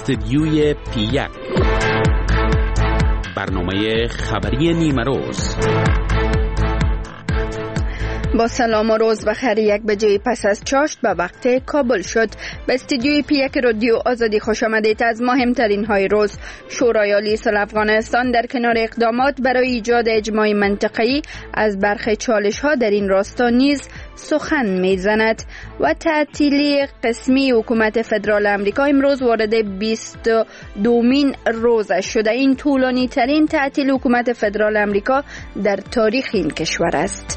استدیوی پی1 برنامه خبری نیمه روز. با سلام و روز بخیر. 1 بجه پس از چاشت به وقت کابل شد. به استودیوی پی1 رادیو آزادی خوش آمدید. از مهمترین های روز: شورای عالی صلح افغانستان در کنار اقدامات برای ایجاد اجماع منطقه‌ای از برخی چالش ها در این راستا نیز سخن میزند و تعطیلی قسمی حکومت فدرال آمریکا امروز وارد 22مین روزش شده. این طولانی ترین تعطیل حکومت فدرال آمریکا در تاریخ این کشور است.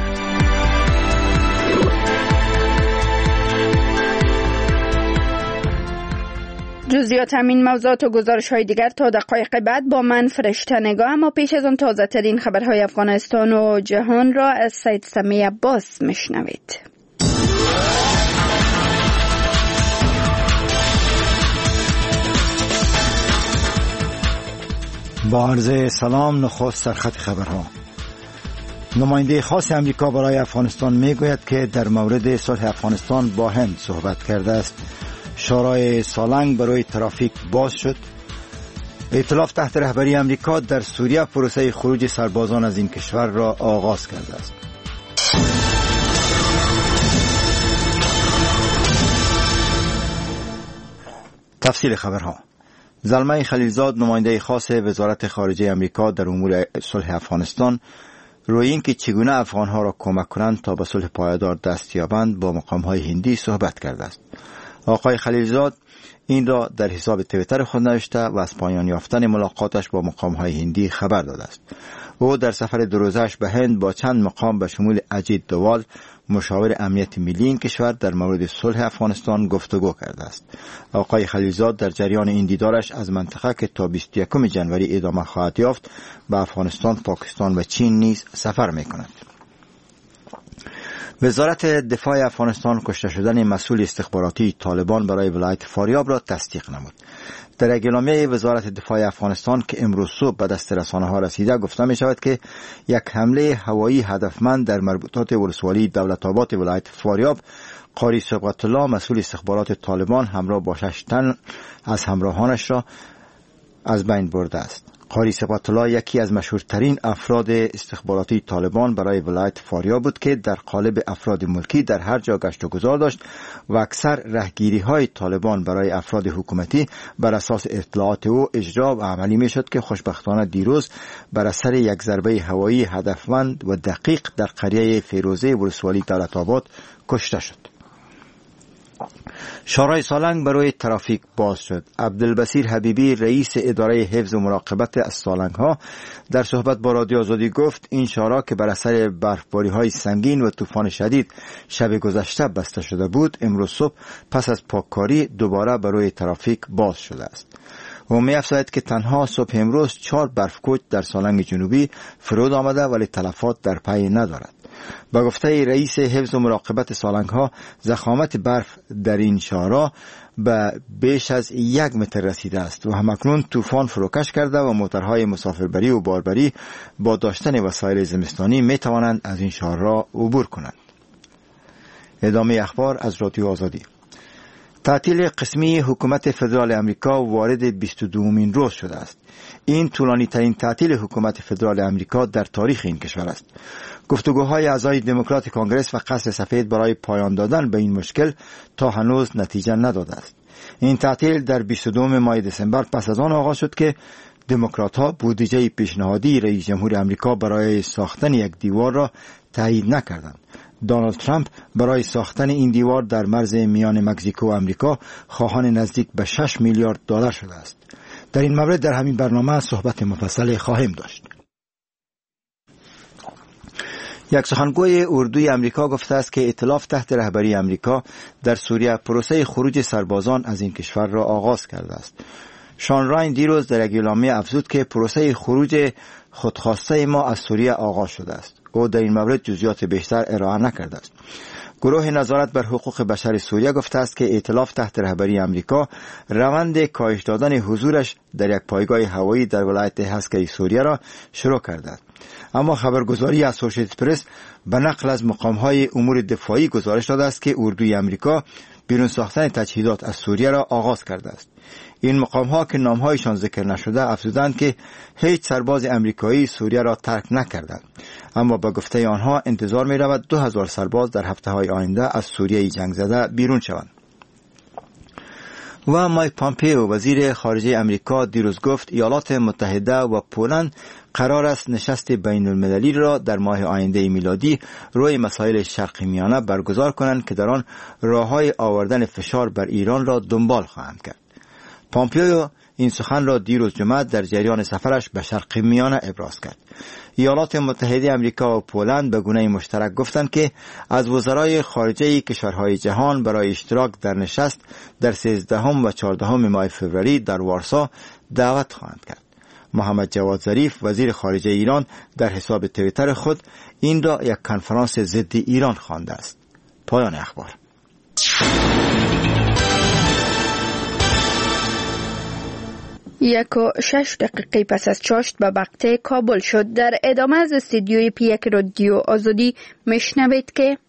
جزئیات همین موضوعات و گزارش های دیگر تا دقایق بعد با من فرشته نگاه. اما پیش از آن تازه ترین خبرهای افغانستان و جهان را از سید سمی عباس میشنوید. با عرض سلام، نخست سرخط خبرها. نماینده خاص امریکا برای افغانستان میگوید که در مورد صلح افغانستان با هند صحبت کرده است. شورای سالنگ برای ترافیک باز شد. ائتلاف تحت رهبری امریکا در سوریه پروسه خروج سربازان از این کشور را آغاز کرده است. تفصیل خبرها. زلمه خلیلزاد، نماینده خاص وزارت خارجه امریکا در امور صلح افغانستان، روی اینکه چگونه افغانها را کمک کنند تا به صلح پایدار دست یابند با مقام‌های هندی صحبت کرده است. آقای خلیلزاد این را در حساب توییتر خود نوشته و از پایان یافتن ملاقاتش با مقام‌های هندی خبر داده است. او در سفر 2 روزه‌اش به هند با چند مقام به شمول اجیت دوال، مشاور امنیت ملی این کشور، در مورد صلح افغانستان گفتگو کرده است. آقای خلیلزاد در جریان این دیدارش از منطقه که تا 21 جنوری ادامه خواهد یافت به افغانستان، پاکستان و چین نیز سفر می‌کند. وزارت دفاع افغانستان کشته شدن مسئول استخباراتی طالبان برای ولایت فاریاب را تصدیق نمود. در اعلامیه وزارت دفاع افغانستان که امروز صبح به دست رسانه‌ها رسیده گفته می شود که یک حمله هوایی هدفمند در مربوطات ولسوالی دولت‌آباد ولایت فاریاب، قاری صبغت الله مسئول استخبارات طالبان همراه با 6 تن از همراهانش را از بین برده است. قاری صبغت الله یکی از مشهورترین افراد استخباراتی طالبان برای ولایت فاریاب بود که در قالب افراد ملکی در هر جا گشت و گذار داشت و اکثر رهگیری های طالبان برای افراد حکومتی بر اساس اطلاعات او اجرا و عملی می شد که خوشبختانه دیروز بر اثر یک ضربه هوایی هدفمند و دقیق در قریه فیروزه ولسوالی دولت‌آباد کشته شد. شورای سالنگ برای ترافیک باز شد. عبدالبصیر حبیبی، رئیس اداره حفظ و مراقبت از سالنگ ها، در صحبت با رادیو آزادی گفت این شورا که بر اثر برفباری های سنگین و طوفان شدید شب گذشته بسته شده بود، امروز صبح پس از پاککاری دوباره برای ترافیک باز شده است. و می افزاید که تنها صبح امروز 4 برفکوچ در سالنگ جنوبی فرود آمده ولی تلفات در پی ندارد. با گفته رئیس حفظ و مراقبت سالنگ ها، ضخامت برف در این شهرها به بیش از 1 متر رسیده است و همکنون طوفان فروکش کرده و موترهای مسافربری و باربری با داشتن وسایل زمستانی می توانند از این شهرها عبور کنند. ادامه اخبار از رادیو آزادی. تعطیل قسمی حکومت فدرال آمریکا وارد 22مین روز شده است. این طولانی ترین تعطیل حکومت فدرال آمریکا در تاریخ این کشور است. گفتگوهای اعضای دموکرات کانگرس و قصر سفید برای پایان دادن به این مشکل تا هنوز نتیجه نداده است. این تعطیل در 22 ماه دسامبر پس از آن آغاز شد که دموکرات‌ها بودجه پیشنهادی رئیس جمهور آمریکا برای ساختن یک دیوار را تایید نکردند. دونالد ترامپ برای ساختن این دیوار در مرز میان مکزیکو و آمریکا خواهان نزدیک به 6 میلیارد دلار شده است. در این مورد در همین برنامه صحبت مفصل خواهیم داشت. یک سخنگوی اردوی آمریکا گفته است که ائتلاف تحت رهبری آمریکا در سوریه پروسه خروج سربازان از این کشور را آغاز کرده است. شان راین دیروز در یک اعلامیه افزود که پروسه خروج خودخواسته ما از سوریه آغاز شده است. او در این مورد جزئیات بیشتر ارائه نکرده است. گروه نظارت بر حقوق بشر سوریه گفته است که ائتلاف تحت رهبری آمریکا روند کاهش دادن حضورش در یک پایگاه هوایی در ولایت هسکه سوریه را شروع کرده است. اما خبرگزاری اسوسییتد پرس به نقل از مقام‌های امور دفاعی گزارش داده است که اردوی آمریکا بیرون ساختن تجهیزات از سوریه را آغاز کرده است. این مقام‌ها که نام‌هایشان ذکر نشده افزودند که هیچ سرباز امریکایی سوریه را ترک نکردند، اما به گفته آنها انتظار می‌رود 2000 سرباز در هفته‌های آینده از سوریه جنگ زده بیرون شوند. و مایک پامپیو وزیر خارجه امریکا دیروز گفت ایالات متحده و پولند قرار است نشست بین المللی را در ماه آینده میلادی روی مسائل شرق میانه برگزار کنند که در آن راه‌های آوردن فشار بر ایران را دنبال خواهند کرد. پامپیو این سخن را دیروز جمعه در جریان سفرش به شرق میانه ابراز کرد. ایالات متحده امریکا و پولند به گونه مشترک گفتند که از وزرای خارجه کشورهای جهان برای اشتراک در نشست در 13 و 14 ماه فوریه در وارسا دعوت خواهند کرد. محمد جواد ظریف وزیر خارجه ایران در حساب توییتر خود این را یک کنفرانس ضد ایران خوانده است. پایان اخبار. 1:06 پس از چاشت به وقت کابل شد. در ادامه از استودیوی پیک رادیو آزادی میشنوید که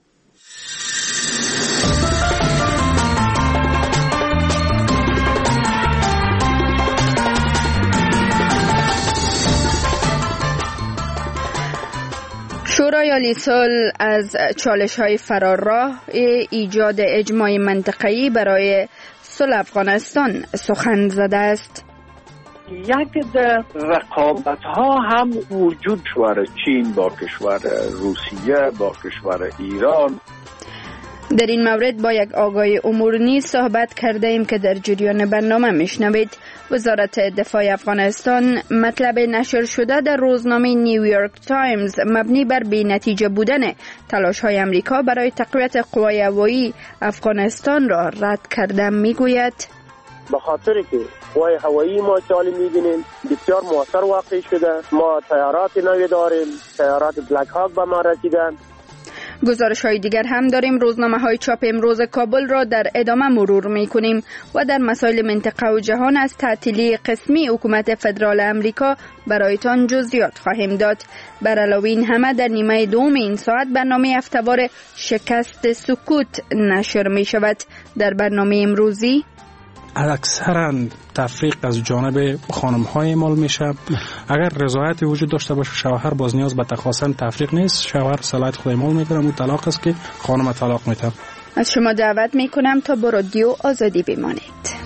شورای عالی صلح از چالش‌های فرارراه ایجاد اجماع منطقه‌ای برای صلح افغانستان سخن زده است. یک رقابت ها هم وجود شواره، چین با کشور روسیه با کشور ایران. در این مورد با یک آگاهی امور نیز صحبت کرده ایم که در جریان برنامه میشنوید. وزارت دفاع افغانستان مطلب نشر شده در روزنامه نیویورک تایمز مبنی بر بی‌نتیجه بودن تلاش‌های آمریکا برای تقویت قوای هوایی افغانستان را رد کرده میگوید به خاطر که قوای هوایی ما که حالی می‌بینیم بسیار موثر واقع شده. ما تیارات نوی داریم، تیارات بلک هاک به ما رسیدن. گزارش های دیگر هم داریم. روزنامه های چاپ امروز کابل را در ادامه مرور می کنیم و در مسائل منطقه و جهان از تعطیلی قسمی حکومت فدرال امریکا برایتان جزئیات خواهیم داد. بر علاوه این همه در نیمه دوم این ساعت برنامه هفته‌وار شکست سکوت نشر می شود. در برنامه امروزی اکثرا تفریق از جانب خانم های اعمال میشه. اگر رضایت وجود داشته باشه شوهر باز نیاز به تخواستن تفریق نیست، شوهر صلاحیت خود اعمال میکنه، اون طلاق است که خانم طلاق میده. از شما دعوت میکنم تا با رادیو آزادی بمانید.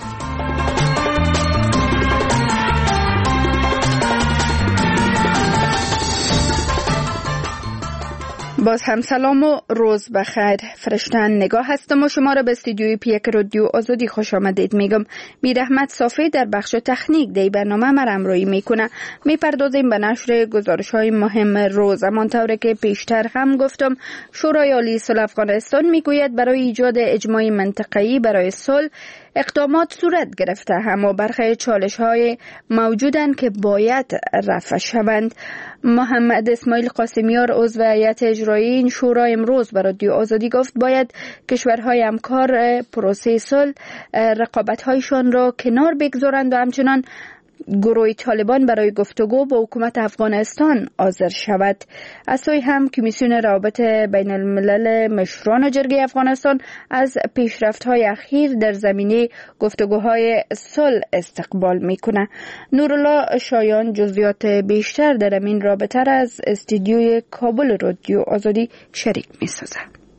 باز هم سلام و روز بخیر. فرشتن نگاه هستم و شما را به استودیوی پیک رادیو آزادی خوش آمدید میگم. میر احمد صافی در بخش تکنیک دی برنامه ما همراهی میکنه. میپردازیم به نشر گزارش های مهم روز. همانطور که پیشتر هم گفتم شورای عالی صلح افغانستان میگوید برای ایجاد اجماع منطقه‌ای برای صلح اقدامات صورت گرفته، اما برخی چالش‌های موجودند که باید رفع شوند. محمد اسماعیل قاسمیار عضو هیئت اجرایی این شورا امروز به رادیو آزادی گفت باید کشورهای همکار پروسه صلح رقابت‌هایشان را کنار بگذارند و همچنان گروه طالبان برای گفتگو با حکومت افغانستان حاضر شود. از سوی هم کمیسیون روابط بین الملل مشران جرگه افغانستان از پیشرفت‌های اخیر در زمینه گفتگوهای صلح استقبال میکنه. نورالله شایان جزئیات بیشتر در این رابطه از استودیوی کابل رادیو آزادی شریک میسازه.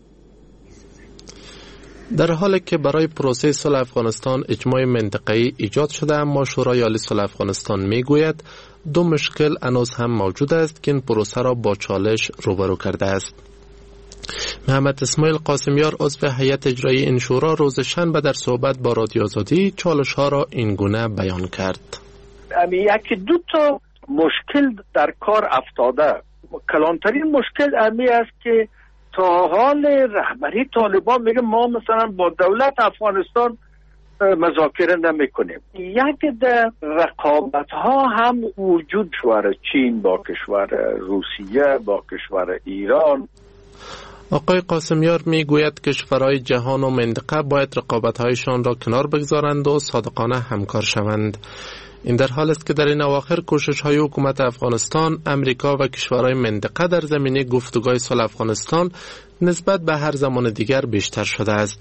در حالی که برای پروسه صلح افغانستان اجماع منطقه‌ای ایجاد شده، اما شورای عالی صلح افغانستان میگوید دو مشکل هنوز هم موجود است که این پروسه را با چالش روبرو کرده است. محمد اسماعیل قاسمیار عضو هیئت اجرایی این شورا روز شنبه در صحبت با رادیو آزادی چالش‌ها را این گونه بیان کرد. یکی دو تا مشکل در کار افتاده. کلانترین مشکل امی است که تا حال رهبری طالبان میگه ما مثلا با دولت افغانستان مذاکره نمیکنیم. یک در رقابت ها هم وجود شواره، چین با کشور روسیه با کشور ایران. آقای قاسمیار میگوید کشورهای جهان و منطقه باید رقابت‌هایشان را کنار بگذارند و صادقانه همکار شوند. این در حال است که در این اواخر کوشش‌های حکومت افغانستان، امریکا و کشورهای منطقه در زمینه گفتگوهای صلح افغانستان نسبت به هر زمان دیگر بیشتر شده است.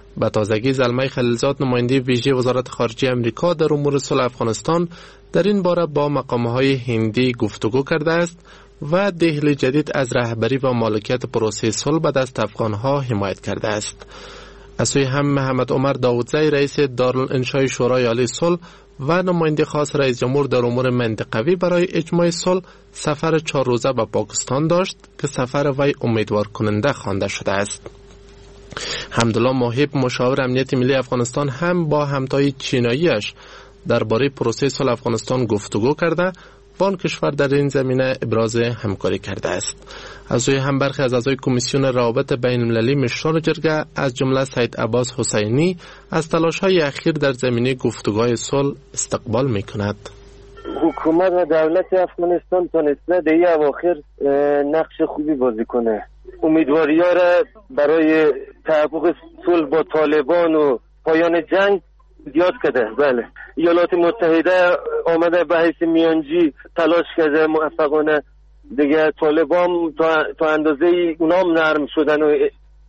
به تازگی زلمه خلیلزاد نماینده ویژه وزارت خارجه امریکا در امور صلح افغانستان در این باره با مقام‌های هندی گفتگو کرده است و دهلی جدید از رهبری و مالکیت پروسه صلح به دست افغان‌ها حمایت کرده است. از سوی هم محمد عمر داودزی رئیس دارالانشای شورای عالی صلح و نماینده خاص رئیس جمهور در امور منطقوی برای اجماع صلح سفر 4 روزه به پاکستان داشت که سفر وی امیدوار کننده خوانده شده است. حمدالله موهب مشاور امنیت ملی افغانستان هم با همتای چیناییش درباره پروسه صلح افغانستان گفتگو کرده و آن کشور در این زمینه ابراز همکاری کرده است. از سوی هم برخی از اعضای کمیسیون روابط بین المللی مشران جرگه از جمله سید عباس حسینی از تلاش‌های اخیر در زمینه گفتگوهای صلح استقبال می‌کند. حکومت و دولت افغانستان تونسته در این اواخر نقش خوبی بازی کنه. امیدواری‌ها را برای تحقق صلح با طالبان و پایان جنگ زیاد کرده. بله، ایالات متحده آمده به حیث میانجی تلاش کرده موفقانه. دیگه طالبان تا اندازه اونام نرم شدن و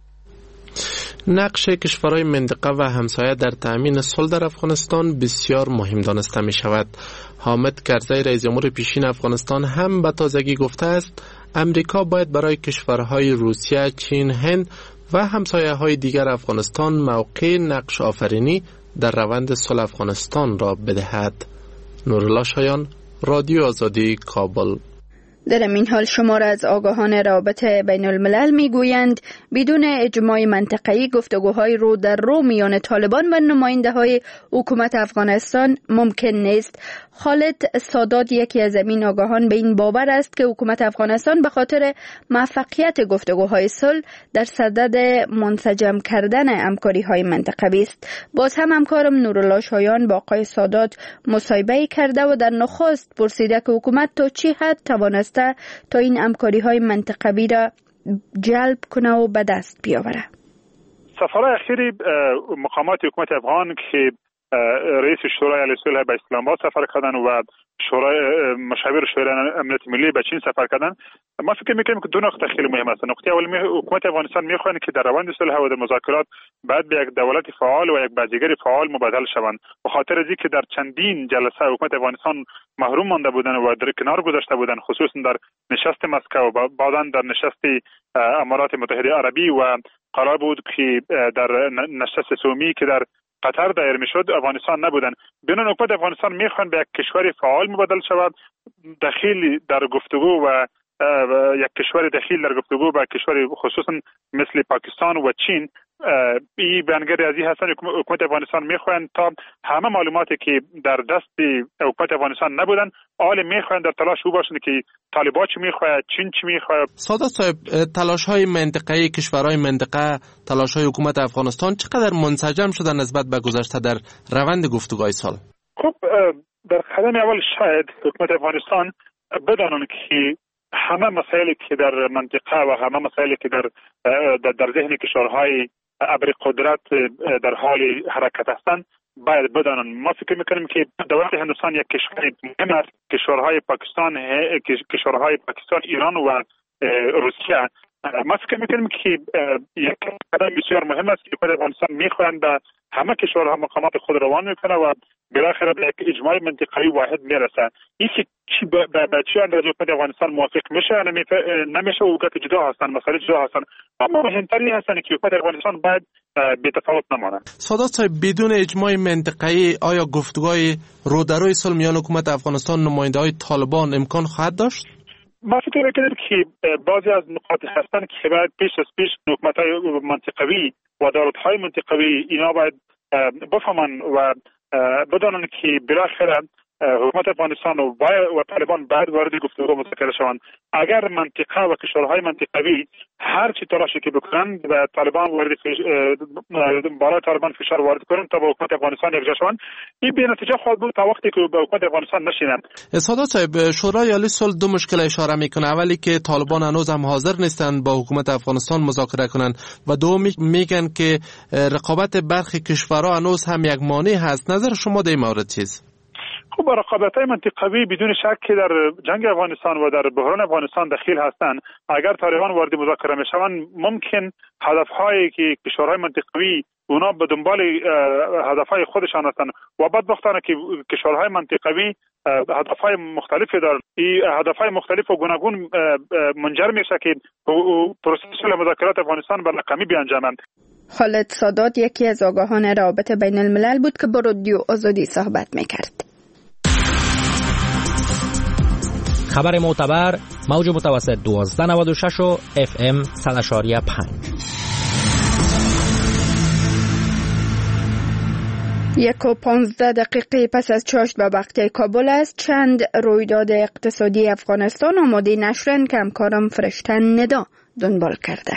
نقش کشورهای منطقه و همسایه در تأمین صلح در افغانستان بسیار مهم دانسته می شود. حامد کرزی رئیس جمهور پیشین افغانستان هم به تازگی گفته است امریکا باید برای کشورهای روسیه، چین، هند و همسایه های دیگر افغانستان موقع نقش آفرینی در روند صلح افغانستان را بدهد. نورالله شایان، رادیو آزادی، کابل. در این حال شمار از آگاهان روابط بین الملل می گویند بدون اجماع منطقه‌ای گفتگوهای رو در رو میان طالبان و نماینده های حکومت افغانستان ممکن نیست. خالد سادات یکی از این آگاهان به این باور است که حکومت افغانستان به خاطر موفقیت گفتگوهای صلح در صدد منسجم کردن همکاری‌های منطقه‌ای است. باز هم همکارم نورالله شایان با آقای سادات مصاحبه کرده و در نخست پرسیده که حکومت تا چه حد توانسته تا این همکاری‌های منطقه‌ای را جلب کنه و به دست بیاوره. سفرهای اخیری مقامات حکومت افغان که رئیس شورای عالی صلح به اسلام آباد سفر کردن و مشاور شورای امنیت ملی به چین سفر کردن، ما فکر می‌کنیم که دو نقطه خیلی مهم است. نقطه اول، حکومت افغانستان می‌خواهد که در روند صلح و در مذاکرات بعد به یک دولت فعال و یک بازیگر فعال مبادله شوند. به خاطر از اینکه در چندین جلسه حکومت افغانستان محروم مانده بودند و در کنار گذاشته بودند، خصوصا در نشست مسکو و بعداً در نشست امارات متحده عربی و قرار بود که در نشست سومی که در قطر دایر میشد افغانستان نبودن. بنابراین حکومت افغانستان میخوان به یک کشور فعال مبادل شود، دخیل در گفتگو و یک کشور دخیل در گفتگو با کشور خصوصا مثل پاکستان و چین. این بیانگر از این هستن حکومت افغانستان میخوان تا همه معلوماتی که در دست حکومت افغانستان نبودن حال میخوان در تلاش او باشند که طالبان چی میخواد، چین چی میخواد. سادات صاحب، تلاش‌های منطقه‌ای کشورهای منطقه، تلاش‌های حکومت افغانستان چقدر منسجم شدن نسبت به گذشته در روند گفتگوهای صلح؟ خب در قدم اول شاید حکومت افغانستان بدانند که همه مسائلی که در منطقه و همه مسائلی که در ذهن کشورهای ابر قدرت در حال حرکت هستند باید بدانند. ما فکر میکنیم که دولت هندوستان یک کشور مهم است. کشورهای پاکستان، ایران و روسیه. ما فکر میکنیم که یک قدم بسیار مهم است که حکومت افغانستان میخواهند به همه کشورها مقامات خود روان میکنه و بالاخره به یک اجماع منطقه‌ای واحد میرسه. این که به چه اندازه حکومت افغانستان موافق میشه نمیشه و که جدا هستن، مسائل جدا هستن، اما مهمتری هستن که حکومت افغانستان باید بی‌تفاوت نمانه. سادات صاحب، بدون اجماع منطقه‌ای آیا گفتگوهای رودروی صلح میان حکومت افغانستان و نماینده‌های طالبان امکان خواهد داشت؟ ما فکر میکنیم که بعضی از نقاط هستن که باید پیش حکومت‌های منطقوی و دولت‌های منطقوی اینا باید بفهمن و بدانن که بالاخره حکومت افغانستان و طالبان باید وارد گفتگو مذاکره شوند. اگر منطقه و کشورهای منطقوی هر چی تلاشی که بکنن و طالبان بالای طالبان فشار وارد کنن تا با حکومت افغانستان یکجا شوند، این به نتیجه خواهد بود تا وقتی که با حکومت افغانستان نشینند. سادات صاحب، شورای عالی صلح دو مشکل اشاره میکنه. اولی که طالبان هنوز هم حاضر نیستند با حکومت افغانستان مذاکره کنند و دوم میگن که رقابت برخی کشورها هنوز هم یک مانع هست. نظر شما در این مورد چیست؟ خب رقابت‌های منطقوی بدون شک که در جنگ افغانستان و در بحران افغانستان دخیل هستند. اگر طالبان وارد مذاکره میشوند ممکن هدف‌هایی که کشورهای منطقوی اونا به دنبال هدف‌های خودشان هستند و بدبختانه که کشورهای منطقوی هدف‌های مختلفی دارند. این هدف‌های مختلف و گوناگون منجر میشه که پروسه صلح مذاکرات افغانستان به ناکامی بیانجامد. خالد سادات یکی از آگاهان روابط بین الملل بود که با رادیو آزادی صحبت میکرد. خبر معتبر موج متوسط 1296 و FM 100.5. 1:15 پس از چاشت به وقت کابل است. چند رویداد اقتصادی افغانستان آماده نشرن که همکارم فرشته ندا دنبال کرده.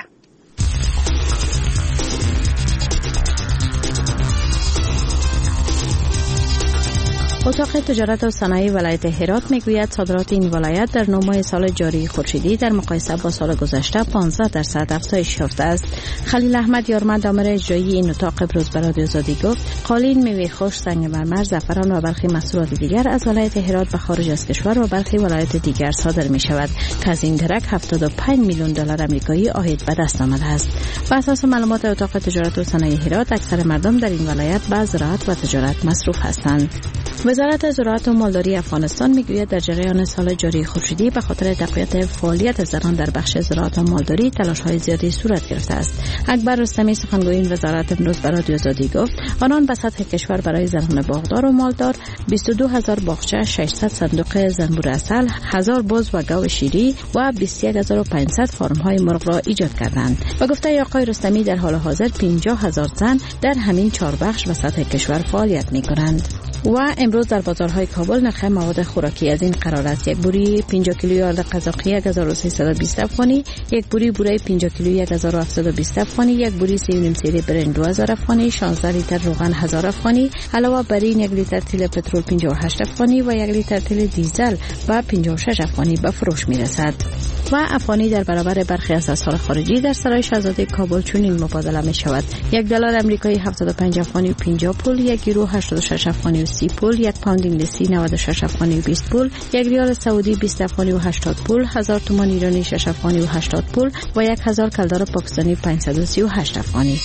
اتاق تجارت و صنایع ولایت هرات میگوید صادرات این ولایت در 9 ماه سال جاری خورشیدی در مقایسه با سال گذشته 15% افزایش یافته است. خلیل احمد یارمند آمر اجرایی این اتاق امروز به رادیو آزادی گفت قالین، میوه خشک، سنگ مرمر، زعفران و برخی محصولات دیگر از ولایت هرات به خارج از کشور و برخی ولایت دیگر صادر می شود که از این درک 75 میلیون دلار آمریکایی عاید به دست آمده است. بر اساس معلومات اتاق تجارت و صنایع هرات اکثر مردم در این ولایت به زراعت و تجارت مصروف هستند. وزارت زراعت و مالداری افغانستان میگوید در جریان سال جاری خورشیدی به خاطر تقویت فعالیت زنان در بخش زراعت و مالداری تلاش‌های زیادی صورت گرفته است. اکبر رستمی سخنگوی این وزارت امروز به رادیو آزادی گفت آنان به سطح کشور برای زنان باغدار و مالدار 22000 باغچه، 600 صندوق زنبور عسل، 1000 بز و گاو شیری و 21500 فارم‌های مرغ را ایجاد کردند. و گفته آقای رستمی در حال حاضر 50000 زن در همین 4 بخش به سطح کشور فعالیت می‌کنند. و امروز در بازارهای کابل نرخ مواد خوراکی از این قرار است: یک بوری 50 کیلویی آرد قزاقی 1320 افغانی، یک بوری بوره 50 کیلویی 1720 افغانی، یک بوری 3.5 سری برنج 2000 افغانی، 16 لیتر روغن 1000 افغانی، علاوه بر این 1 لیتر تیل پترول 58 افغانی و 1 لیتر تیل دیزل و 56 افغانی به فروش میرسد. و افغانی در برابر برخی از اسعار خارجی در سرای شاهزاده کابل چنین مبادله می شود: $1 آمریکایی 75 افغانی و 50 پول، 1 یورو 86 افغانی و 30 پول، 1 پوند انگلیسی 96 افغانی و 20 پول، 1 ریال سعودی 20 افغانی و 80 پول، 1000 تومان ایرانی 6 افغانی و 80 پول و 1000 کلدار پاکستانی 538 افغانی.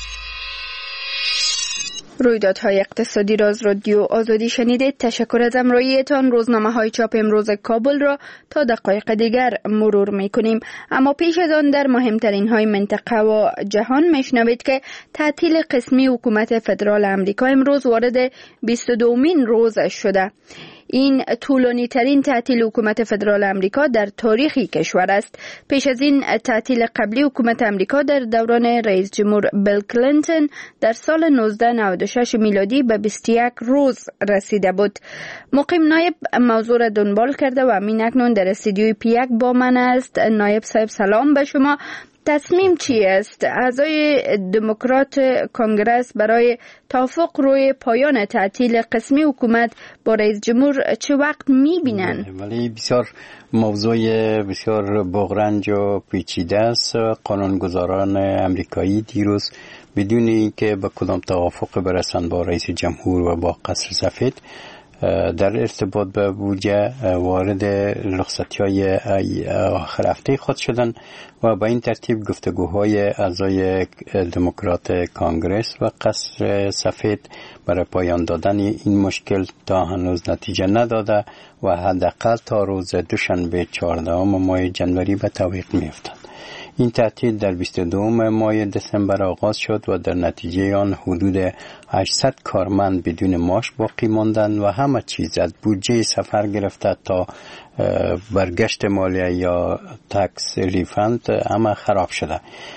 رویدادهای اقتصادی را از رادیو آزادی شنیدید. تشکر از همراهیتان. روزنامه‌های چاپ امروز کابل را تا دقایق دیگر مرور می‌کنیم، اما پیش از آن در مهمترین های منطقه و جهان میشنوید که تعطیل قسمی حکومت فدرال آمریکا امروز وارد 22مین روز شده. این طولانی ترین تعطیل حکومت فدرال آمریکا در تاریخ کشور است. پیش از این تعطیل قبلی حکومت آمریکا در دوران رئیس جمهور بیل کلینتون در سال 1996 میلادی به 21 روز رسیده بود. مقیم نایب موضوع را دنبال کرده و همین اکنون در استودیوی پیک با من است. نایب صاحب سلام به شما. تصمیم چی است؟ اعضای دموکرات کنگره برای توافق روی پایان تعطیل قسمی حکومت با رئیس جمهور چه وقت می‌بینن؟ ولی بسیار موضوع بسیار بغرنج و پیچیده است. قانونگذاران امریکایی دیروز بدون اینکه به کدام توافق برسند با رئیس جمهور و با قصر سفید در ارتباط به بودجه وارد رخصتی‌های آخر هفته خود شدند و با این ترتیب گفتگوهای اعضای دموکرات کانگرس و قصر سفید برای پایان دادن این مشکل تا هنوز نتیجه نداده و حداقل تا روز دوشنبه 14 ماه جنوری به تعویق می‌افتد. این تعطیل در 22 ماه دسامبر آغاز شد و در نتیجه آن حدود 800 کارمند بدون معاش باقی ماندند و همه چیز از بودجه سفر گرفته تا برگشت مالیه یا تکس ریفند همه خراب شده.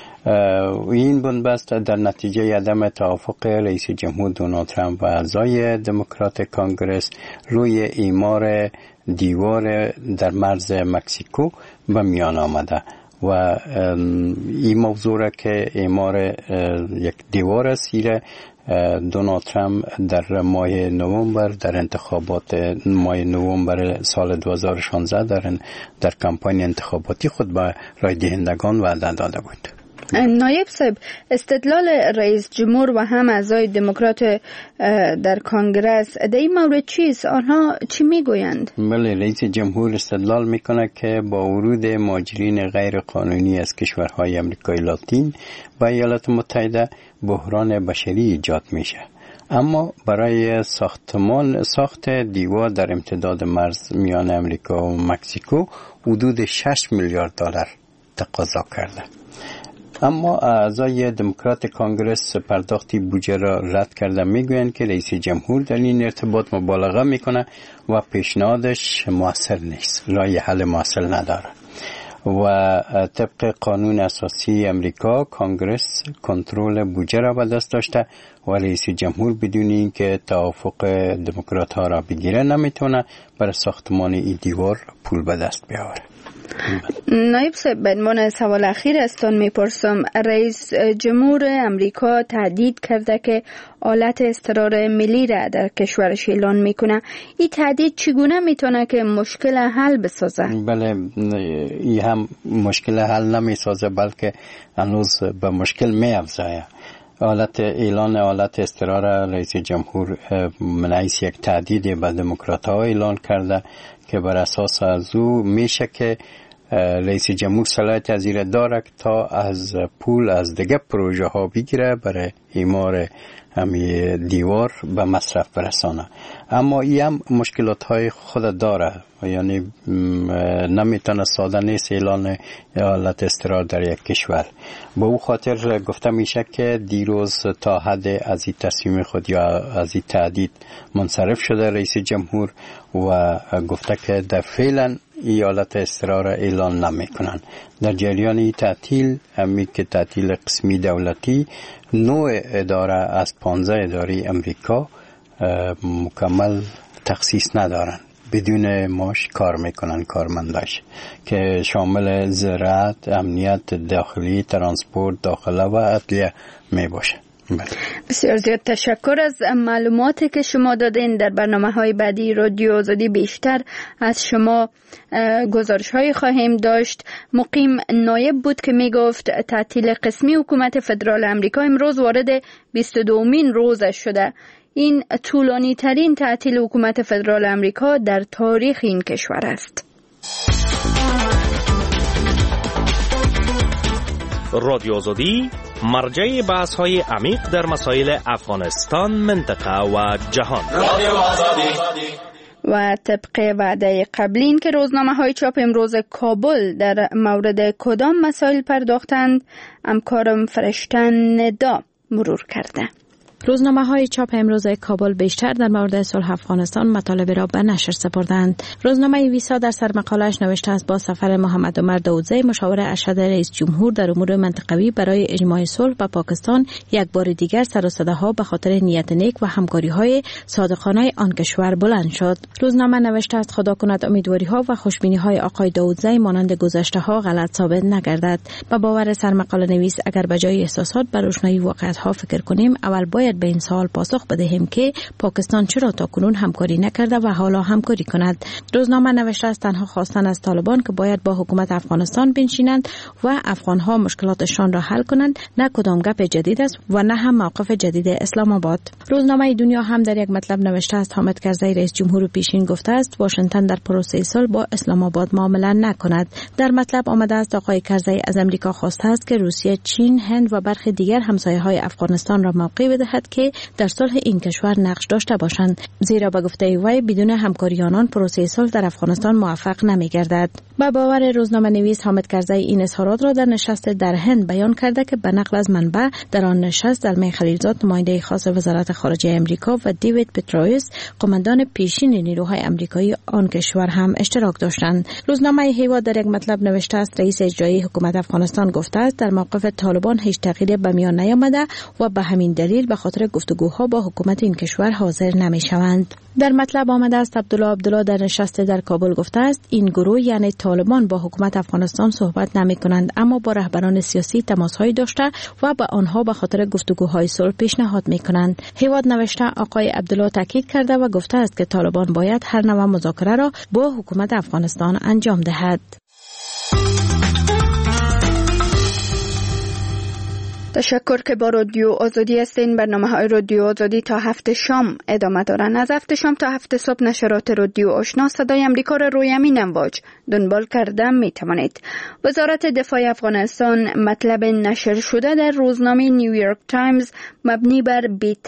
این بنبست در نتیجه عدم توافق رئیس جمهور دونالد ترامپ و اعضای دموکرات کانگرس روی اعمار دیوار در مرز مکزیکو به میان آمده و این موضوع را که اعمار یک دیوار است دونالد ترامپ در ماه نوامبر در انتخابات ماه نوامبر سال 2016 در کمپاین انتخاباتی خود به رای دهندگان وعده داده بود. نایب صاحب، استدلال رئیس جمهور و هم اعضای دموکرات در کنگره در این مورد چیست؟ آنها چی میگویند؟ بله، رئیس جمهور استدلال میکنه که با ورود مهاجرین غیر قانونی از کشورهای آمریکای لاتین و ایالات متحده بحران بشری ایجاد میشه. اما برای ساخت دیوار در امتداد مرز میان امریکا و مکزیکو حدود 6 میلیارد دلار تقاضا کرده. اما اعضای دموکرات کانگرس پرداختی بودجه را رد کرده. میگویند که رئیس جمهور در این ارتباط مبالغه میکنه و پیشنهادش موثر نیست، راه حل موثر نداره. و طبق قانون اساسی امریکا کانگرس کنترل بودجه را به دست داشته و رئیس جمهور بدون اینکه توافق دموکرات ها را بگیره نمیتونه برای ساختمان این دیوار پول به دست بیاوره. نایب صاحب، به عنوان سوال اخیر استان میپرسم، رئیس جمهور امریکا تهدید کرده که آلت اضطرار ملی را در کشورش اعلان میکنه. این تهدید چگونه میتونه که مشکل حل بسازه؟ بله، این هم مشکل حل نمیسازه بلکه هنوز به مشکل میافزایه. اعلان آلت اضطرار رئیس جمهور منعیس یک تهدید به دموکرات ها اعلان کرده که بر اساس از او میشه که رئیس جمهور صلاحیت از این داره تا از پول از دیگه پروژه ها بگیره برای اعمار همین دیوار به مصرف برسانه. اما این هم مشکلات های خود داره، یعنی نمیتونه ساده نیست اعلان حالت اضطرار در یک کشور. با او خاطر گفته میشه که دیروز تا حد از این تصمیم خود یا از این تهدید منصرف شده رئیس جمهور و گفته که در فعلا این حالت اضطرار اعلان نمیکنن. در جریان این تعطیل، همی که تعطیل قسمی دولتی، 9 اداره از 15 اداره امریکا مکمل تخصیص ندارن، بدون معاش کار میکنن کارمنداش، که شامل زراعت، امنیت داخلی، ترانسپورت داخله و عدلیه می باشه. بسیار زیاد تشکر از معلوماتی که شما دادین. در برنامه‌های بعدی رادیو آزادی بیشتر از شما گزارش‌های خواهیم داشت. مقیم نایب بود که میگفت تعطیل قسمی حکومت فدرال آمریکا امروز وارد 22مین روزش شده. این طولانی ترین تعطیل حکومت فدرال آمریکا در تاریخ این کشور است. رادیو آزادی مرجع بحث‌های عمیق در مسائل افغانستان، منطقه و جهان. رادیو آزادی. و طبق وعده قبلین که روزنامه‌های چاپ امروز کابل در مورد کدام مسائل پرداختند، همکارم فرشته ندا مرور کرده. روزنامه‌های چاپ امروز کابل بیشتر در مورد صلح افغانستان مطالب را به نشر سپردند. روزنامه ویسا در سرمقاله‌اش نوشته است با سفر محمد عمر داودزی مشاور ارشد رئیس جمهور در امور منطقوی برای اجماع صلح به پاکستان یک بار دیگر سر و صداها به خاطر نیت نیک و همکاری‌های صادقانه آن کشور بلند شد. روزنامه نوشته است خدا کند امیدواری‌ها و خوشبینی‌های آقای داودزی مانند گذشته‌ها غلط ثابت نگردد. با باور سرمقاله نویس اگر به جای احساسات بر روشنایی واقعیت‌ها فکر کنیم، اول باید به این سوال پاسخ بدهیم که پاکستان چرا تاکنون همکاری نکرده و حالا همکاری کند. روزنامه نوشته است تنها خواستن از طالبان که باید با حکومت افغانستان بنشینند و افغانها مشکلاتشان را حل کنند، نه کدام گپ جدید است و نه هم موقف جدید اسلام آباد. روزنامه دنیا هم در یک مطلب نوشته است حامد کرزی رئیس جمهور پیشین گفته است واشنگتن در پروسه صلح با اسلام آباد معامله نکند. در مطلب آمده است آقای کرزی از امریکا خواسته است که روسیه، چین، هند و برخی دیگر همسایه‌های افغانستان را موقع بدهد که در صلح این کشور نقش داشته باشند، زیرا به گفته وی بدون همکاری آنان پروسه صلح در افغانستان موفق نمی‌گردد. با باور روزنامه نویس حامد کرزی این اظهارات را در نشست در هند بیان کرده که به نقل از منبع در آن نشست زلمه خلیلزاد نماینده خاص وزارت خارجه امریکا و دیوید پترویس قماندان پیشین نیروهای آمریکایی آن کشور هم اشتراک داشتند. روزنامه هیوا در یک مطلب نوشته است رئیس اجرایی حکومت افغانستان گفته است در موقف طالبان هیچ تغییری به میان نیامده و به همین دلیل به خاطر گفتگوها با حکومت این کشور حاضر نمی‌شوند. در مطلب آمده است عبدالله در نشست در کابل گفته است این گروه یعنی طالبان با حکومت افغانستان صحبت نمی‌کنند، اما با رهبران سیاسی تماس‌هایی داشته و با آنها به خاطر گفتگوهای صلح پیشنهاد می‌کنند. هیواد نوشته آقای عبدالله تاکید کرده و گفته است که طالبان باید هر نوع مذاکره را با حکومت افغانستان انجام دهد. تشکر که با رادیو آزادی هستین. برنامه های رادیو آزادی تا 7 شام ادامه دارن. از 7 شام تا 7 صبح نشرات رادیو آشنا صدای امریکا را روی امین امواج دنبال کرده می توانید. وزارت دفاع افغانستان مطلب نشر شده در روزنامه نیویورک تایمز مبنی بر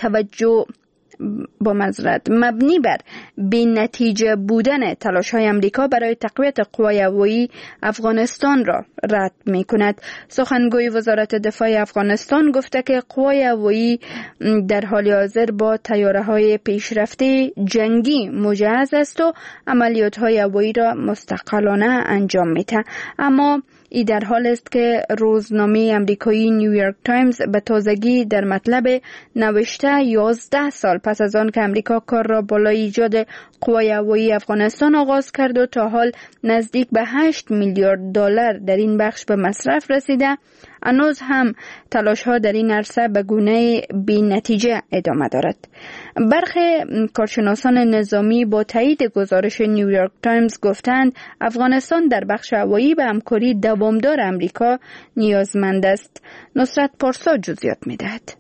بی نتیجه بودن تلاش های امریکا برای تقویت قوای هوایی افغانستان را رد می کند. سخنگوی وزارت دفاع افغانستان گفته که قوای هوایی در حال حاضر با طیاره های پیشرفته جنگی مجهز است و عملیات های هوایی را مستقلانه انجام می ده. اما ای در حال است که روزنامه امریکایی نیویورک تایمز به تازگی در مطلب نوشته 11 سال پس از آن که امریکا کار را بالای ایجاد قوای هوایی افغانستان آغاز کرد و تا حال نزدیک به 8 میلیارد دلار در این بخش به مصرف رسیده، هنوز هم تلاش ها در این عرصه به گونه بی نتیجه ادامه دارد. برخی کارشناسان نظامی با تایید گزارش نیویورک تایمز گفتند افغانستان در بخش هوایی به همکاری دوامدار امریکا نیازمند است. نصرت پارسا جزئیات می‌دهد.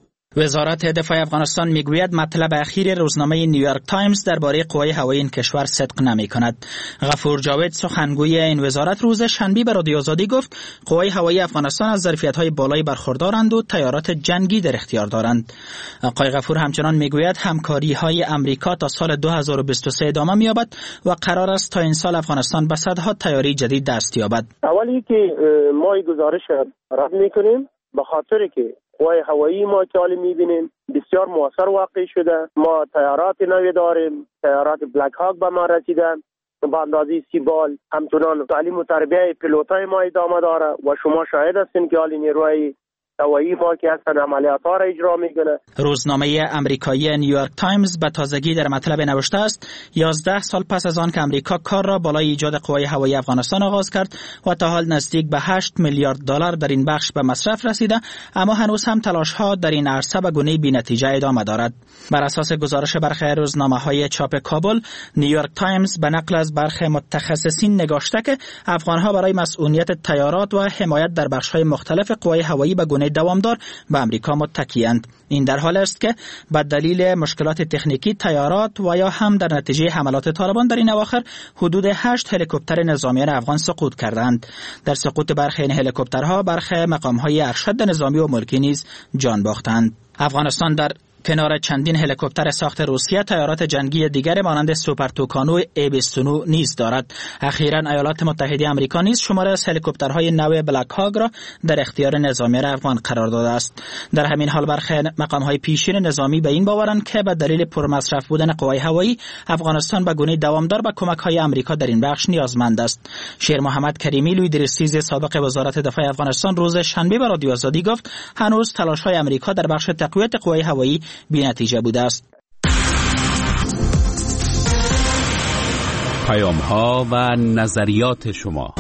وزارت دفاع افغانستان میگوید مطلب اخیر روزنامه نیویورک تایمز درباره قوای هوایی این کشور صدق نمی‌کند. غفور جاوید سخنگوی این وزارت روز شنبه به رادیو آزادی گفت قوای هوایی افغانستان از ظرفیت‌های بالایی برخوردارند و طیارات جنگی در اختیار دارند. آقای غفور همچنان میگوید همکاری‌های امریکا تا سال 2023 ادامه می‌یابد و قرار است تا این سال افغانستان به صدها طیاره جدید دست یابد. اولی که ما گزارش رد می‌کنیم به خاطر که قوای هوایی ما که حالی میبینیم بسیار موثر واقع شده. ما طیارات نوی داریم، طیارات بلک هاک به ما رسیدن به اندازه 30 بال. همچنان تعلیم و تربیه پیلوتای ما ادامه داره و شما شاهد هستین که حالی نیروی هوایی ما که هستن عملیات ها را اجرا میکنه. روزنامه امریکایی نیویورک تایمز به تازگی در مطلب نوشته است 11 سال پس از آن که امریکا کار را بالای ایجاد قوای هوایی افغانستان آغاز کرد و تا حال نزدیک به 8 میلیارد دلار در این بخش به مصرف رسیده، اما هنوز هم تلاش ها در این عرصه به گونه بی‌نتیجه ادامه دارد. بر اساس گزارش برخی روزنامه‌های چاپ کابل، نیویورک تایمز به نقل از برخی متخصصین نگاشته که افغان‌ها برای مسئولیت طیارات و حمایت در بخش‌های مختلف قوای هوایی به گونه دوامدار به امریکا متکی‌اند. این در حال است که به دلیل مشکلات تکنیکی طیارات و یا هم در نتیجه حملات طالبان در این اواخر حدود 8 هلیکوپتر نظامیان افغان سقوط کردند. در سقوط برخی این هلیکوپترها برخی مقام‌های ارشد نظامی و ملکی نیز جان باختند. افغانستان در کنار چندین هلیکوپتر ساخت روسیه طیارات جنگی دیگر مانند سوپر توکانو A-29 نیز دارد. اخیراً ایالات متحده آمریکا نیز شماری از هلیکوپترهای نو بلک هاگ را در اختیار نظامیان افغان قرار داده است. در همین حال برخی مقام‌های پیشین نظامی به این باورند که به دلیل پرمصرف بودن قوای هوایی افغانستان به گونه دوامدار به کمک‌های آمریکا در این بخش نیازمند است. شیر محمد کریمی لویدرسیز سابق وزارت دفاع افغانستان روز شنبه به رادیو آزادی گفت هنوز تلاش‌های آمریکا در بخش تقویت قوای هوایی بی‌نتیجه بوده است. پیام‌ها و نظریات شما.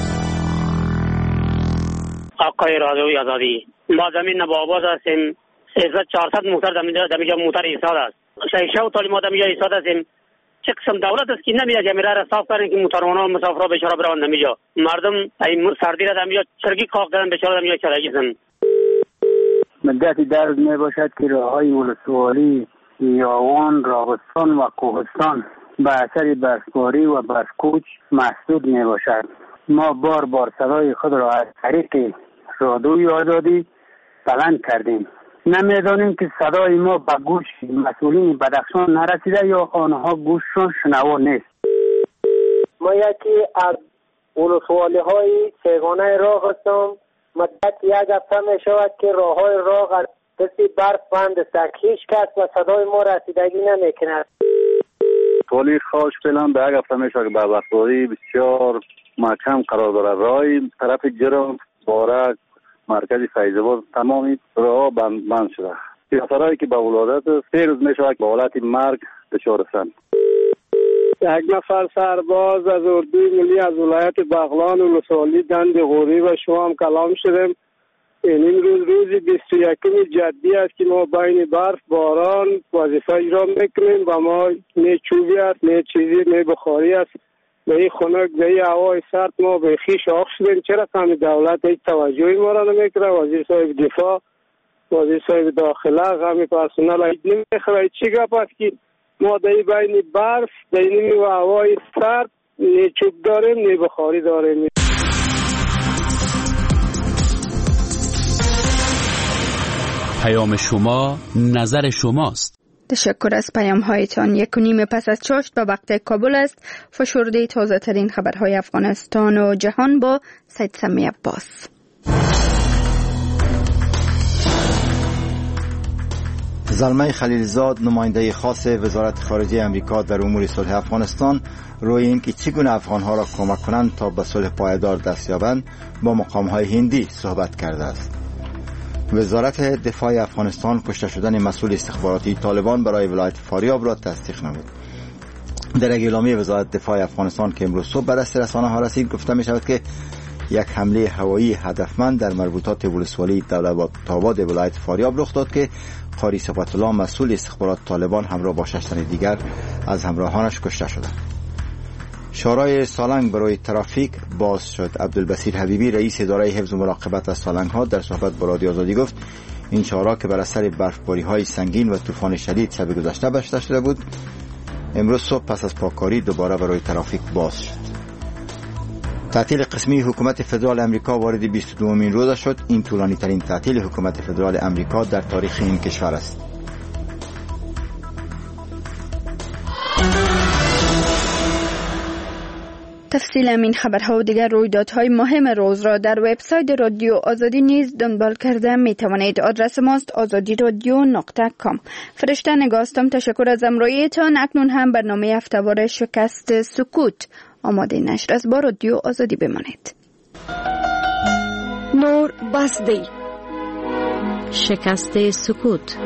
آقای رادیوی آزادی، ما زمین نوآباد هستیم. 400 موتر در اینجا موتر ایستاد است. شیشه و تعلیمات در اینجا ایستاد هستیم. چه قسم دولت است که نمیاد جمیره را صاف کنه که موترها مسافرها بیچاره برون نمیجا. مردم این سردی را در اینجا چرگی کاغ دادن بیچاره در اینجا چلاگیسن. مدتی درد می باشد که راههای ولسوالی، یاوان، راغستان و کوهستان به اثر برفباری و برفکوچ مسدود می باشد. ما بار بار صدای خود را از طریق رادیوی آزادی بلند کردیم. نمیدانیم که صدای ما به گوش مسئولین بدخشان نرسیده یا آنها گوششان شنوا نیست. ما یکی از ولسوالی های سیگانه راه هستم. مدت یک هفته می شود که راه های راه از دستی برف بند است. هیچ کس و صدای ما رسیدگی نمی کند. ولی خواهش فعلا به یک هفته می شود که به برفباری بسیار محکم قرار دارد. راهی طرف جرم بارک مرکز فیض‌آباد تمامی راه بند شده. پیاده‌روی که به ولادت 3 روز می شود که به حالت مرگ دچار هستند. یک نفر سرباز از اردوی ملی از ولایت بغلان و ولسوالی دند غوری و شما هم کلام شدیم. این روز 21 جدی است که ما بین برف باران وظیفه اجرا میکنیم و ما نه چوبی است نه چیزی نه بخاری است. به این خنک به این هوای سرد ما به خیش آخ شدیم. چرا کمی دولت هیچ توجهی ما را نمیکنه؟ وزیر صاحب دفاع وزیر صاحب داخله غمی پرسنل اید نمیخواه چی گپ است که ما در بین برف در نمی و هوای سرد نی چوب داریم نی بخاری داریم. پیام شما نظر شماست. تشکر از پیام هایتان. 1:30 پس از چاشت به وقت کابل است. فشرده تازه ترین خبرهای افغانستان و جهان با سید سمی عباس. زلمه خلیلزاد نماینده خاص وزارت خارجه امریکا در امور صلح افغانستان روی این که چگونه افغانها را کمک کنند تا به صلح پایدار دست یابند با مقامهای هندی صحبت کرده است. وزارت دفاع افغانستان کشته شدن مسئول استخباراتی طالبان برای ولایت فاریاب را تصدیق نمود. در یک اعلامیه وزارت دفاع افغانستان که امروز صبح به دست رسانه‌ها رسید گفته می شود که یک حمله هوایی هدفمند در مربوطات ولسوالی دولت‌آباد ولایت فاریاب رخ داد که قاری صفت الله مسئول استخبارات طالبان همراه با 6 تن دیگر از همراهانش کشته شدند. شورای سالنگ برای ترافیک باز شد. عبدالبصیر حبیبی رئیس اداره حفظ و مراقبت از سالنگ ها در صحبت با رادیو آزادی گفت این شورا که بر اثر برفباری های سنگین و طوفان شدید شب گذشته بسته شده بود امروز صبح پس از پاککاری دوباره برای ترافیک باز شد. تعطیل قسمی حکومت فدرال امریکا وارد 22مین روز شد. این طولانی ترین تعطیل حکومت فدرال امریکا در تاریخ این کشور است. تفصیل این خبرها و دیگر رویدادهای مهم روز را در وبسایت رادیو آزادی نیز دنبال کرده می توانید. آدرس ماست azadiradio.com. فرشته نگاستم تشکر از همراهیتان. اکنون هم برنامه هفته‌وار شکست سکوت آماده نشر از با رادیو آزادی بمانید. نور بسدی شکست سکوت.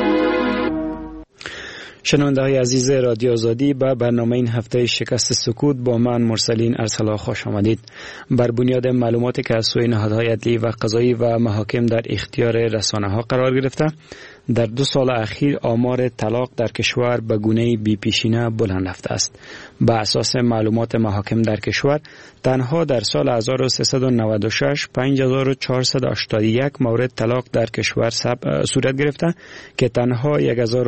شنونده‌های عزیز رادیو آزادی به برنامه این هفته شکست سکوت با من مرسلین ارسلا خوش آمدید. بر بنیاد معلوماتی که از سوی نهادهای عدلی و قضایی و محاکم در اختیار رسانه‌ها قرار گرفته، در 2 سال اخیر آمار طلاق در کشور به گونه‌ای بی‌پیشینه بلند رفته است. به اساس معلومات محاکم در کشور تنها در سال 1396 5481 مورد طلاق در کشور صورت گرفته که تنها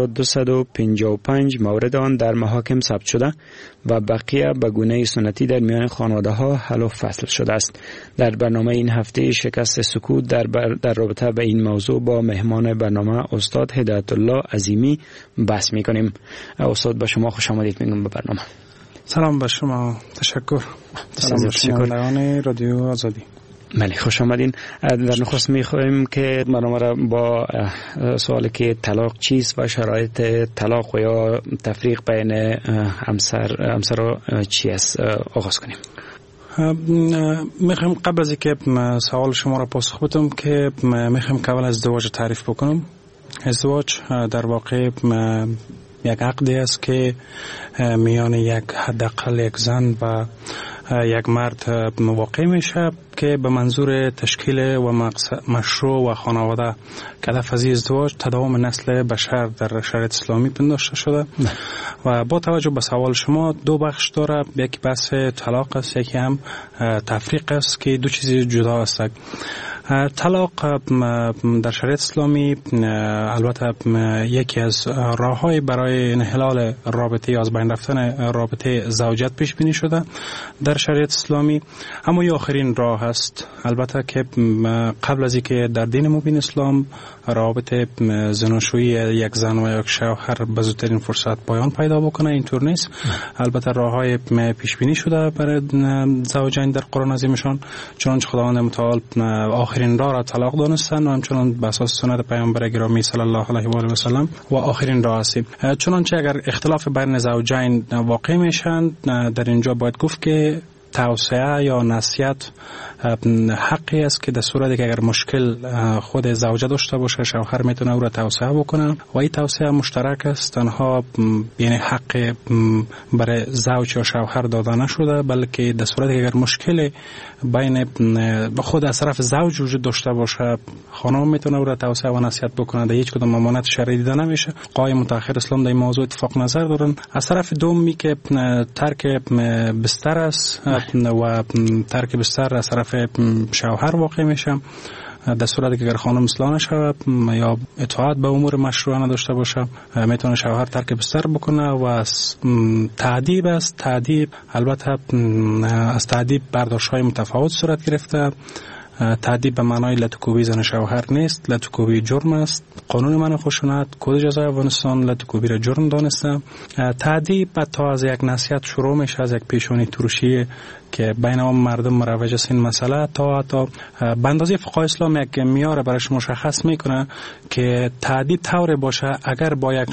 1255 مورد آن در محاکم ثبت شده و بقیه به گونه سنتی در میان خانواده‌ها حل و فصل شده است. در برنامه این هفته شکست سکوت در رابطه به این موضوع با مهمان برنامه استاد هدایت الله عظیمی بحث می‌کنیم. استاد با شما خوش آمدید میگم به برنامه. سلام به شما. تشکر. سلام به شنوندگان رادیو آزادی. بله خوش آمدین. در نخست می‌خواهیم که برنامه را با سوالی که طلاق چیست و شرایط طلاق و یا تفریق بین همسر چی است آغاز کنیم. میخوایم قبل از اینکه سوال شما را پاسخ بدم که میخوایم که اول ازدواج تعریف بکنم. ازدواج در واقع یک عقدی است که میان حداقل یک زن و یک مرد واقع میشه که به منظور تشکیل و مشروع و خانواده که هدف از ازدواج تداوم نسل بشر در شریعت اسلامی پنداشته شده. و با توجه به سوال شما 2 بخش داره. یکی بحث طلاق است، یکی هم تفریق است که 2 چیز جدا است. طلاق در شریعت اسلامی البته یکی از راه‌های برای انحلال رابطه یا از بین رفتن رابطه زوجیت پیش بینی شده در شریعت اسلامی، اما این آخرین راه است. البته که قبل از اینکه در دین مبین اسلام رابطه زناشویی یک زن و یک شوهر به زودترین فرصت پایان پیدا بکنه اینطور نیست. البته راه‌های پیش بینی شده برای زوجین در قرآن عظیمشان، چنانچه خداوند متعال آخرین راه را طلاق دانستن و همچنان به اساس سنت پیامبر گرامی صلی الله علیه و آله و سلم و آخرین راه است. چنانچه اگر اختلاف بین زوجین واقع میشن در اینجا باید گفت که توسعه یا نصیحت حقی است که در صورتی که اگر مشکل خود زوجه داشته باشه شوهر میتونه او را توسعه بکنه و این توسعه مشترک است. تنها یعنی حق برای زوج یا شوهر داده نشده، بلکه در صورتی که اگر مشکل بین خود از طرف زوج وجود داشته باشه خانم میتونه او را توسعه و نصیحت بکنه. در هیچ کدام ممانعت شرعی دیده نمیشه. قای متأخر اسلام در این موضوع اتفاق نظر دارن. از طرف دومی که ترک بستر است و ترک بستر از طرف شوهر واقع میشه در صورتی که اگر خانم اصلاح نشود یا اطاعت به امور مشروع نداشته باشه میتونه شوهر ترک بستر بکنه و تعذیب است. تعذیب البته از تعذیب برداشت‌های متفاوت صورت گرفته. تعذیب به معنای لطوکوبی زن شوهر نیست، لطوکوبی جرم است. قانون من خشونت کد جزای افغانستان لطوکوبی را جرم دانسته. تعذیب تا از یک نصیحت شروع میشه، از یک پیشونی ترشی که بین مردم مروج است این مسئله تا به اندازه فقهای اسلام یک معیار برایش مشخص میکنه که تعذیب طور باشه اگر با یک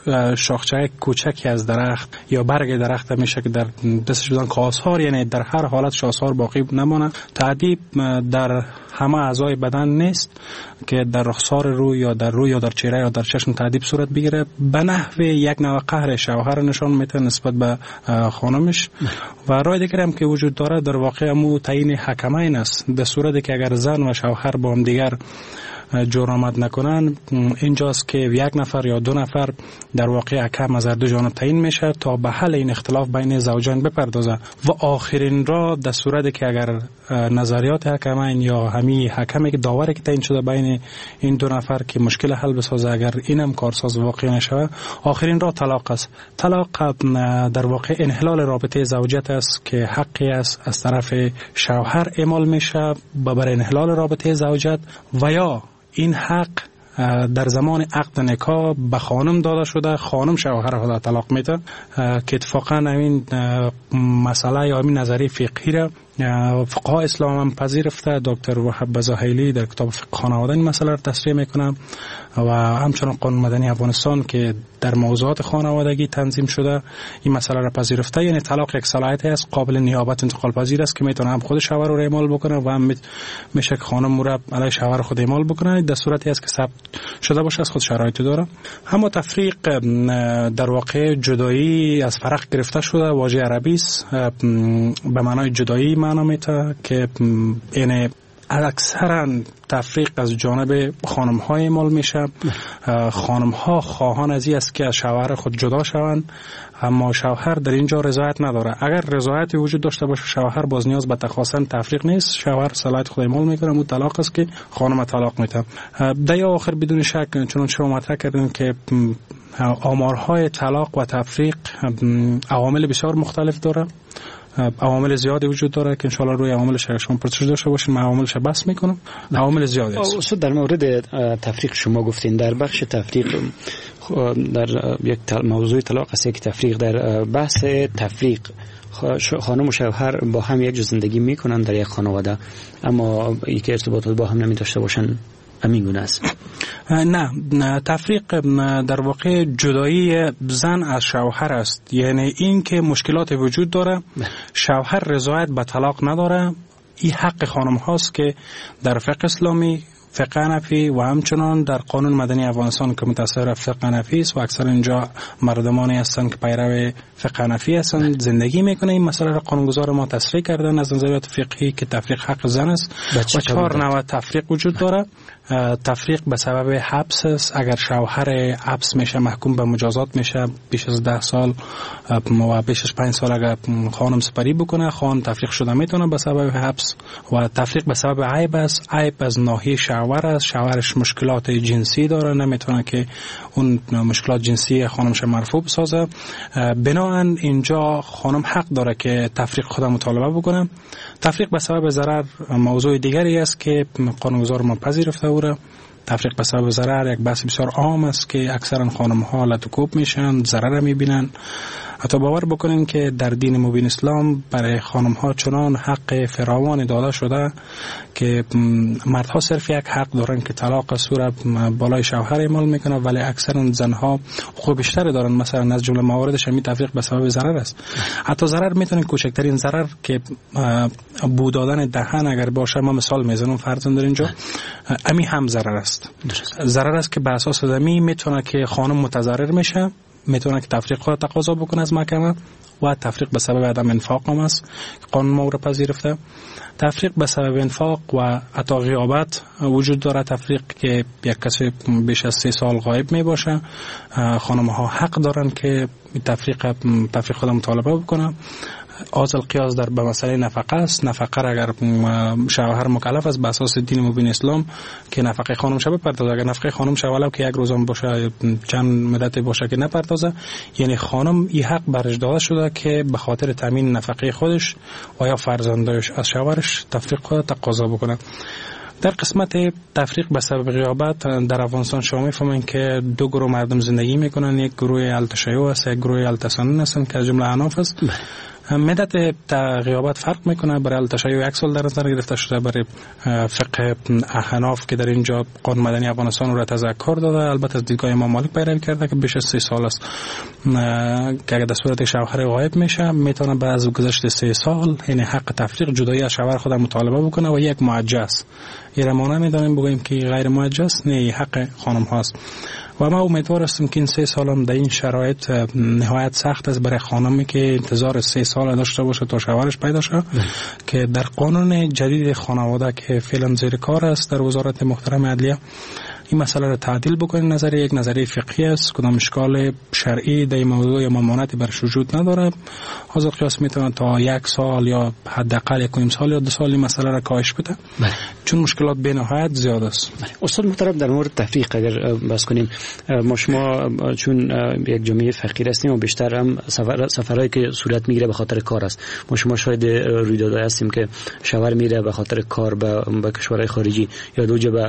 شاخچه کوچکی از درخت یا برگ درخت میشه که در دستش بدن کاسار، یعنی در هر حالت شاسار باقی نمانه. تعذیب در همه اعضای بدن نیست که در رخسار روی یا در روی یا در چهره یا در چشم تعذیب صورت بگیره. به نحو یک نوع قهر شوهر نشان میده نسبت به خانمش. و راه دیگر هم که وجود داره در واقع امو تعیین حکمین است. در صورتی که اگر زن و شوهر با هم دیگر جرمت نکنن، اینجاست که یک نفر یا دو نفر در واقع حکم از هر دو جانب تعیین میشه تا به حل این اختلاف بین زوجین بپردازه. و آخرین را در صورتی که اگر نظریات حکمین یا همین حکمی که داوری که تعیین شده بین این دو نفر که مشکل حل بسازه، اگر اینم کارساز واقع نشود، آخرین را طلاق است. طلاق در واقع انحلال رابطه زوجیت است که حقی است از طرف شوهر اعمال میشه برای انحلال رابطه زوجیت، و یا این حق در زمان عقد نکاح به خانم داده شده، خانم شوهر خود طلاق میده که اتفاقا همین مسئله یا همین نظریه فقهی را فقهای اسلام هم پذیرفته. دکتر وهاب بزاهیلی در کتاب فقه خانواده این مسئله را تصریح میکنه و همچنان قانون مدنی افغانستان که در موضوعات خانوادگی تنظیم شده این مسئله را پذیرفته. یعنی طلاق یک صلاحیتی است قابل نیابت انتقال پذیر است که میتونه هم خود شوهر رو اعمال بکنه و هم میشه که خانم رو علیه شوهر خود اعمال بکنه در صورتی است که ثبت شده باشه، از خود شرایط داره. اما تفریق در واقع جدایی از فرق گرفته شده، واژه عربی است به معنای جدایی معنا میده که یعنی اکثرا تفریق از جانب خانم ها اعمال میشه. خانم ها خواهان از این است که از شوهر خود جدا شوند، اما شوهر در اینجا رضایت نداره. اگر رضایتی وجود داشته باشه شوهر باز نیاز به تخواستن تفریق نیست، شوهر صلاحیت خود اعمال میکنه، اون طلاق است که خانم طلاق میده. در آخر بدون شک چون شما مطرح کردین که آمارهای طلاق و تفریق عوامل بسیار مختلف داره، عوامل زیادی وجود داره که انشالله روی عواملش شما پرسش داشته باشین، من عواملش بحث میکنم. عوامل زیادی است. در مورد تفریق شما گفتین در بخش تفریق در یک موضوع طلاق است که تفریق در بحث تفریق خانم و شوهر با هم یک زندگی میکنن در یک خانواده اما یک ارتباطات با هم نمی داشته باشن، همین گونه است؟ نه، تفریق در واقع جدایی زن از شوهر است. یعنی این که مشکلات وجود داره، شوهر رضایت به طلاق نداره، این حق خانم هاست که در فقه اسلامی، فقه حنفی و همچنان در قانون مدنی افغانستان که متأثر فقه حنفی است و اکثر اینجا مردمانی هستند که پیرو فقه حنفی هستند زندگی میکنه. این مسئله را قانونگذار ما تصریح کردن از نظریات فقهی که تفریق حق زن است و 4 نوع تفریق وجود داره. تفریق به سبب حبس است. اگر شوهر حبس میشه محکوم به مجازات میشه، بیش از 10 سال و بیش از 5 سال اگر خانم سپری بکنه خانم تفریق شده میتونه به سبب حبس. و تفریق به سبب عیب است. عیب از ناحیه شوهر است، شوهرش مشکلات جنسی داره، نمیتونه که اون مشکلات جنسی خانمش مرفوع بسازه. بنابراین اینجا خانم حق داره که تفریق خودم مطالبه بکنه. تفریق به سبب ضرر موضوع دیگری است که قانونگذار ما پذیرفته او را. تفریق به سبب ضرر یک بحث بسیار عام است که اکثرا خانم ها لطوکوب میشن، ضرر میبینن. حتی باور بکنین که در دین مبین اسلام برای خانم ها چنان حق فراوان داده شده که مردها صرف یک حق دارن که طلاق صورت بالای شوهر اعمال میکنه، ولی اکثرا زنها حقوق بیشتری دارن. مثلا از جمله مواردش همین تفریق به سبب ضرر است. حتی ضرر میتونه کوچکترین ضرر که بو دادن دهن اگر باشه، ما مثال میزنم فرضاً در اینجا، امی هم ضرر است. ضرر است که به اساس زمین میتونه که خانم متضرر میشه، میتونه که تفریق خود تقاضا بکنه از محکمه. و تفریق به سبب عدم انفاق هم است، قانون ما رو پذیرفته. تفریق به سبب انفاق و عطا غیابت وجود داره. تفریق که یک کسی بیش از 3 سال غایب می باشه، خانم ها حق دارن که تفریق خود مطالبه بکنه. از القیاس در به مسئله نفقه است. نفقه اگر شوهر مکلف است به اساس دین مبین اسلام که نفقه خانم شب بپردازه، اگر نفقه خانم شب ولو که یک روزم باشه چند مدت باشه که نپردازه، یعنی خانم این حق برش داده شده که به خاطر تامین نفقه خودش و یا فرزندانش از شوهرش تفریق خود تقاضا بکنه. در قسمت تفریق به سبب غیابت در افغانستان شما میفهمین که دو گروه مردم زندگی میکنن، یک گروه التشیع است، یک گروه التسنن هستن که از جمله احناف است. مدت غیابت فرق میکنه. برای التشیع 1 سال در نظر گرفته شده، برای فقه احناف که در اینجا قانون مدنی افغانستان را تذکر داده، البته از دیدگاه امام مالک پیروی کرده که بیش از 3 سال است که اگر در صورت شوهر غایب میشه میتونه بعد از گذشت 3 سال یعنی حق تفریق جدایی از شوهر خود مطالبه بکنه و یک معجز یعنی ما نمیدونیم بگوییم که غیر معجز نه، حق خانم هاست. و ما امیدوار هستیم که این 3 سال هم در این شرایط نهایت سخت است برای خانمی که انتظار 3 سال داشته باشه تا شوهرش پیدا شه، که در قانون جدید خانواده که فعلا زیر کار است در وزارت محترم عدلیه این مسئله را تعدیل بکنیم. نظریه یک نظریه فقهی است، کدام اشکال شرعی در این موضوع یا ممانعتی برش وجود نداره. حاضر قیاس میتونه تا 1 سال یا حداقل 1.5 سال یا 2 سال این مسئله را کاهش بده، چون مشکلات به نهایت زیاد است. استاد محترم در مورد تفریق اگر بحث کنیم، ما شما چون یک جامعه فقیر هستیم و بیشتر هم سفرهایی که صورت میگیره به خاطر کار است، ما شما شاید رویدادهای هستیم که شوهر میره به خاطر کار به کشورهای خارجی یا دو جا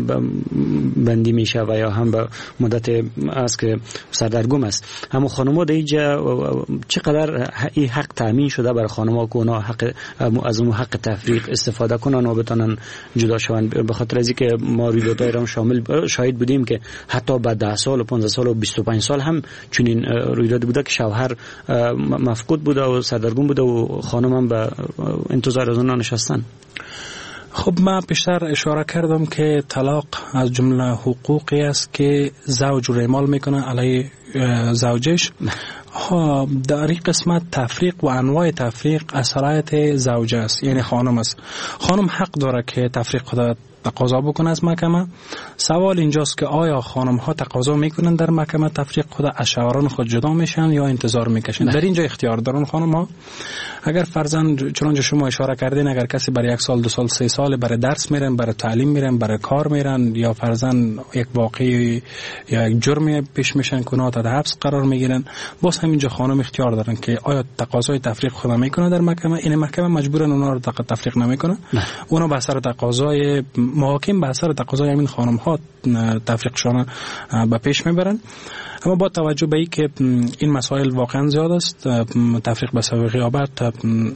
بندی میشه و یا هم به مدت است که سردرگم است. اما خانم‌ها در اینجا چقدر این حق تامین شده برای خانم‌ها که اونا حق از اون حق تفریق استفاده کنن و بتونن جدا شوند؟ به خاطر از اینکه ما رویدادهای را شامل شاهد بودیم که حتی بعد 10 سال و 15 سال و 25 سال هم چنین رویداد بوده که شوهر مفقود بوده و سردرگم بوده و خانم هم به انتظار از اونها نشستن. خب من پیشتر اشاره کردم که طلاق از جمله حقوقی است که زوج رو اعمال میکنه علیه زوجش. در این قسمت تفریق و انواع تفریق از صلاحیت زوجه است، یعنی خانم است. خانم حق داره که تفریق خود تقاضا بکنه از محکمه. سوال اینجاست که آیا خانم ها تقاضا میکنن در محکمه تفریق خود از شوهران خود جدا میشن یا انتظار میکشن؟ در اینجا اختیار دارن خانم ها. اگر فرزند چنانچه شما اشاره کردین، اگر کسی برای 1 سال 2 سال 3 سال برای درس میرن، برای تعلیم میرن، برای کار میرن، یا فرزند یک واقعی یا یک جرمی پیش میشن کنات تحت حبس قرار میگیرن، باز همینجا خانم اختیار دارن که آیا تقاضای تفریق خود میکنه در محکمه. این محکمه مجبورن اونا رو تفریق نمیکنه، اونا به اثر تقاضای محاکم به اثر تقاضای همین خانم ها تفریقشان به پیش میبرن. اما با توجه به اینکه این مسائل واقعا زیاد است، تفریق به سبب غیابت،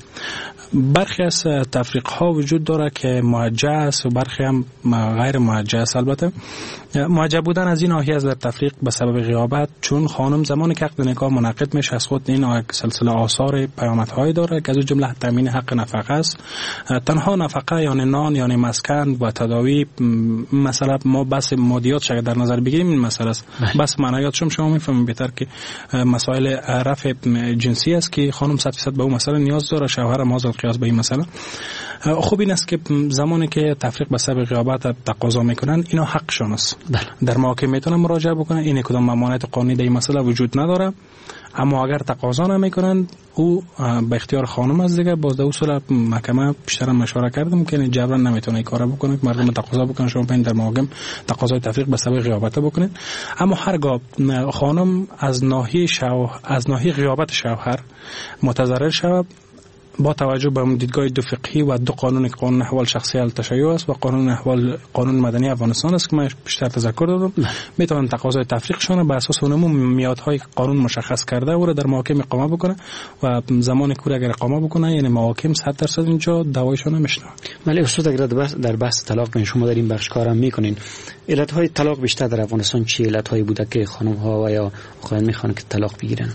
برخی از تفریق ها وجود داره که موجه است و برخی هم غیر موجه است. البته موجه بودن از این ناحیه در تفریق به سبب غیابت، چون خانم زمانی که عقد نکاح منعقد میشه از خود این سلسله آثار پیامدهایی داره که از جمله تامین حق نفقه است. تنها نفقه یعنی نان یعنی مسکن و تداوی، مثلا ما بس مادیات شاید در نظر بگیریم این مسئله است. بس معنویات شما میفهمید بهتر که مسائل رفع جنسی است که خانم 100% به اون مسئله نیاز داره، شوهر هم حاضر قیاس به این مسئله. خوب این است که زمانی که تفریق به سبب غیابت تقاضا میکنن اینا حقشون است. در محاکمه میتونن مراجعه بکنن، این کدام ممانعت قانونی در این مسئله وجود نداره. اما اگر تقاضا نمیکنن او به اختیار خانم است دیگه. باز در اصول محکمه بیشتر مشوره کردم که جبران نمیتونه این کارو بکنه که مردم تقاضا بکنن شما پایین در محاکم تقاضای تفریق به سبب غیابت بکنید. اما هرگاه خانم از ناحیه غیابت شوهر متضرر شود، با توجه به دیدگاه دو فقهی و دو قانون که قانون احوال شخصی التشیع است و قانون مدنی افغانستان است که من بیشتر تذکر دادم، میتونن تقاضای تفریقشون به اساس اون میادهای قانون مشخص کرده او را در محاکم اقامه بکنه و زمان کوری اگر اقامه بکنه یعنی محاکم 100% اینجا دعوایشون نمیشنه. ولی استاد اگر در بحث طلاق شما در این بخش کارم میکنین، علتهای طلاق بیشتر در افغانستان چه علتهایی بوده که خانم ها و یا آقایان میخوان که طلاق بگیرن؟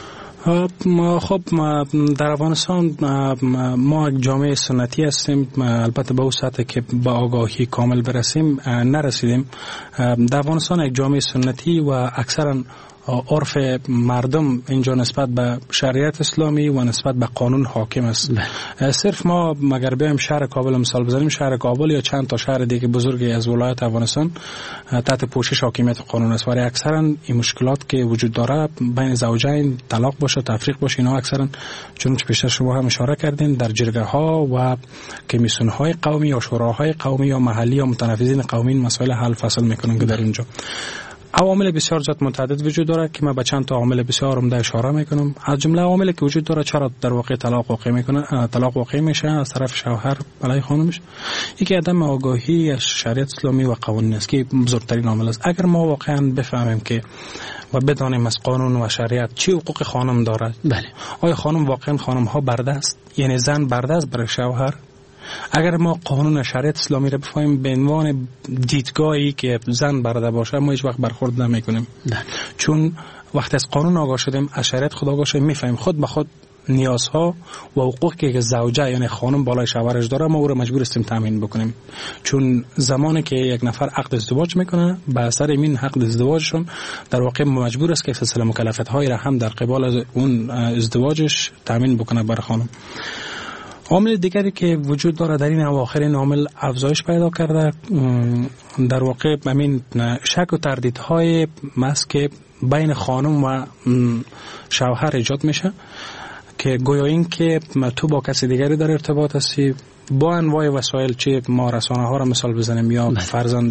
خب در افغانستان ما یک جامعه سنتی هستیم، البته به اون سطح که به آگاهی کامل برسیم نرسیدیم. در افغانستان یک جامعه سنتی و اکثرا عرف مردم اینجا نسبت به شریعت اسلامی و نسبت به قانون حاکم است. صرف ما مگر بیایم شهر کابل مثال بزنیم، شهر کابل یا چند تا شهر دیگه بزرگی از ولایت افغانستان تحت پوشش حاکمیت قانون است، ولی اکثرا این مشکلات که وجود داره بین زوجین، طلاق باشه، تفریق باشه، اینا اکثرا چون پیشتر شما هم اشاره کردین در جرگه ها و کمیسیون های قومی یا شوراهای قومی یا محلی یا متنفذین قومی مسائل حل فصل میکنن که در اینجا عوامل بسیار زیاد متعدد وجود داره که من به چند تا عامل بسیار عمده اشاره میکنم. از جمله عواملی که وجود داره چرا در واقع طلاق واقع میشه از طرف شوهر علیه خانمش، یکی عدم آگاهی از شریعت اسلامی و قوانین است که بزرگترین عامل است. اگر ما واقعا بفهمیم که و بدانیم از قانون و شریعت چی حقوق خانم دارد، بله آیا خانم واقعا خانم ها برده است، یعنی زن برده است برای شوهر؟ اگر ما قانون شریعت اسلامی را بفهمیم به عنوان دیدگاهی که زن برده باشه، ما هیچ وقت برخورد نمی‌کنیم، چون وقتی از قانون آگاه شدیم، از شریعت خود آگاه شدیم، می‌فهمیم خود به خود نیازها و حقوقی که زوجه یعنی خانم بالای شوهرش داره ما او را مجبور هستیم تامین بکنیم. چون زمانی که یک نفر عقد ازدواج میکنه، به اثر این عقد ازدواجشون در واقع مجبور است که سلسله مکلفیت‌های را هم در قبال اون ازدواجش تامین بکنه برای خانم. عامل دیگری که وجود داره در این اواخر، این عامل افزایش پیدا کرده، در واقع همین شک و تردیدهای است که بین خانم و شوهر ایجاد میشه که گویا این که تو با کسی دیگری در ارتباط هستی، با انواع وسایل، چه ما رسانه ها را مثال بزنیم یا فرضاً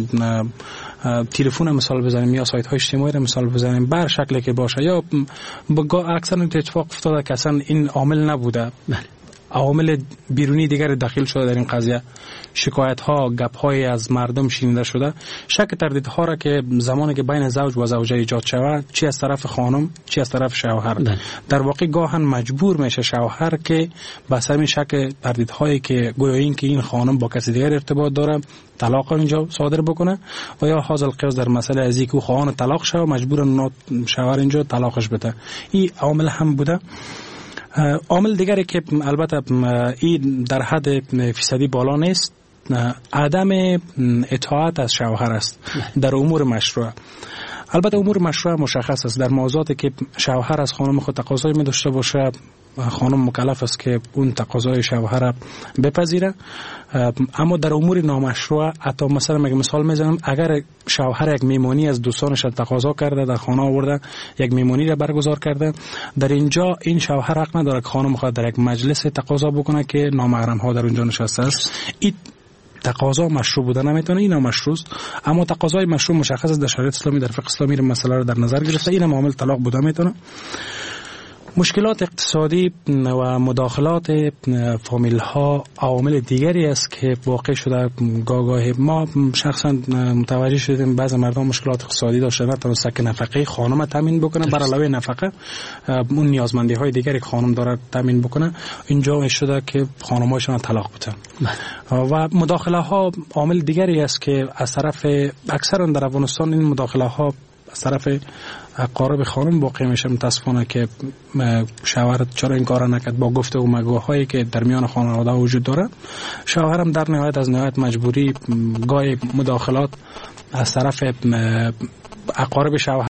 تلفن مثال بزنیم یا سایت های اجتماعی را مثال بزنیم، بر شکلی که باشه، یا اکثر اتفاق افتاده که اصلا این عامل نبوده، عوامل بیرونی دیگر داخل شده در این قضیه، شکایت ها، گپ های از مردم شنیده شده، شک تردید ها را که زمانی که بین زوج و زوجه ایجاد شود، چی از طرف خانم چی از طرف شوهر، در واقع گاهن مجبور میشه شوهر که به اثر این شک تردید هایی که گویا این که این خانم با کسی دیگر ارتباط داره، طلاق اینجا صادر بکنه، و یا حاصل قیاس در مسئله از اینکه خواهان طلاق شود مجبور شوهر اینجا طلاقش بده. این عامل هم بوده. عامل دیگری که البته این در حد فیصدی بالا نیست، عدم اطاعت از شوهر است در امور مشروع. البته امور مشروع مشخص است، در موضوعاتی که شوهر از خانم خود تقاضای می داشته باشه، خانم مکلف است که اون تقاضای شوهر را بپذیره. اما در امور نامشروع، حتی مثلا مثال میزنم، اگر شوهر یک میمانی از دوستانش تقاضا کرده، در خانه آورده یک میمانی را برگزار کرده، در اینجا این شوهر حق نداره که خانم خود در یک مجلس تقاضا بکنه که نامحرم ها در اونجا نشسته است. این تقاضا مشروع بوده نمیتونه، این مشروع است. اما تقاضای مشروع مشخص است در شریعت اسلامی، در فقه اسلامی مسئله رو در نظر گرفته، این معامل طلاق بوده میتونه. مشکلات اقتصادی و مداخلات فامیل ها عوامل دیگری است که واقع شده. گاهی ما شخصا متوجه شدیم بعضی مردم مشکلات اقتصادی داشتن، نتونسته که نفقه خانم تامین بکنه، بر علاوه نفقه اون نیازمندی های دیگری که خانم داره تامین بکنه، اینجا شده که خانم‌هاشون طلاق بدن. و مداخله ها عامل دیگری است که از طرف اکثرا در افغانستان این مداخله ها از طرف اقارب خانم واقع میشه. متاسفانه که شوهر چرا این کارا نکرد، با گفته و مگوهایی که در میان خانواده وجود داره، شوهرم در نهایت از نهایت مجبوری گاهی مداخلات از طرف اقارب شوهر